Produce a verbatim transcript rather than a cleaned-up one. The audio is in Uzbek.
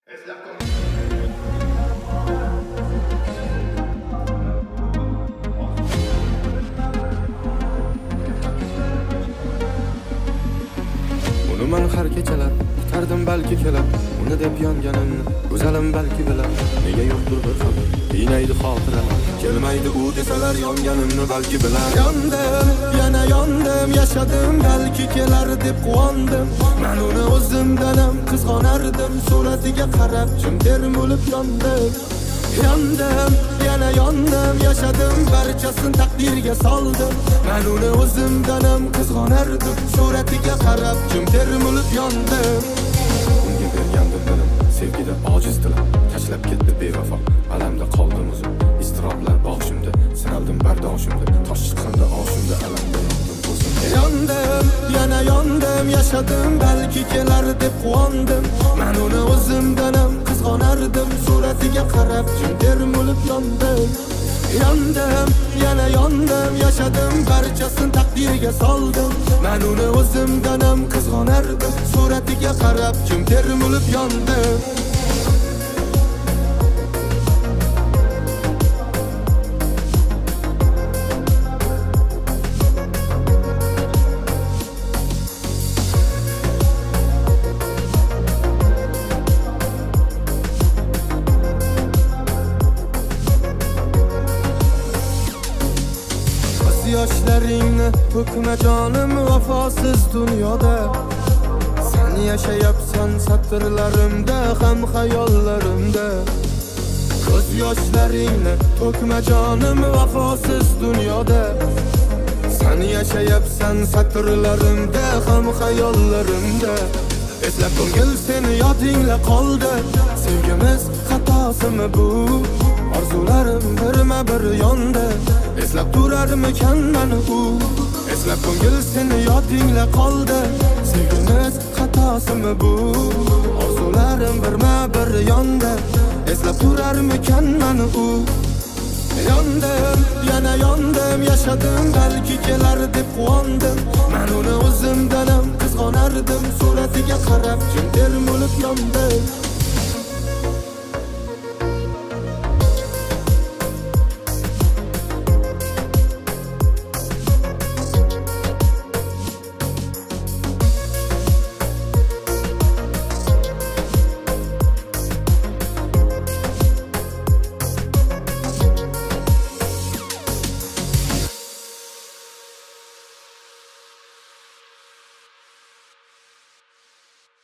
Uni men har kechalar kutardim balki kelib, uni deb yonganimni go'zalim balki bilar. Nega yo'qdir bir xabar, qiynaydi xotiralar, kelmaydi u desalar yonganimni balki bilar. Yondim, yana yondim, yashadim balki kelar deb quvondim. Men uni o'zimdan ham qizg'onardim, suratiga qarab jim termulib yondim. Yondim, yana yondim, yashadim barchasini taqdirga soldim. Men uni o'zimdan ham qizg'onardim, suratiga qarab jim termulib yondim. Unga bergandim dilim, sevgida ojiz dilim, tashlab ketdi bevafo, alamda qoldim o'zim. Iztiroblar boshimda, sinaldim bardoshimda, tosh chiqqanda oshimda alamda yondim o'zim. Yondim, yana yondim, yashadim balki kelar deb quvondim. Men uni o'zimdan ham qizg'onardim, suratiga qarab jim termulib yondim. Yondim, yana yondim, yashadim barchasini taqdirga soldim. Men uni o'zimdan ham qizg'onardim, suratiga qarab jim termulib yondim. Yoshlaringni to'kma jonim vafosiz dunyoda. Sen yashayapsan satrlarimda, ham xayollarimda. Ko'z yoshlaringni to'kma jonim vafosiz dunyoda. Sen yashayapsan satrlarimda, ham xayollarimda. Eslab ko'ngil seni yodingla qoldi. Sevgimiz xatosimi bu? Orzularim birma-bir yondi. Eslab turarmikan meni u? Eslab ko'ngil seni yodingla qoldi. Sevgimiz xatosimi bu? Orzularim birma-bir yondi. Eslab turarmikan meni u? Yondim, yana yondim, yashadim balki kelar deb quvondim. Men uni o'zimdan ham qizg'onardim, suratiga qarab jim termulib yondim.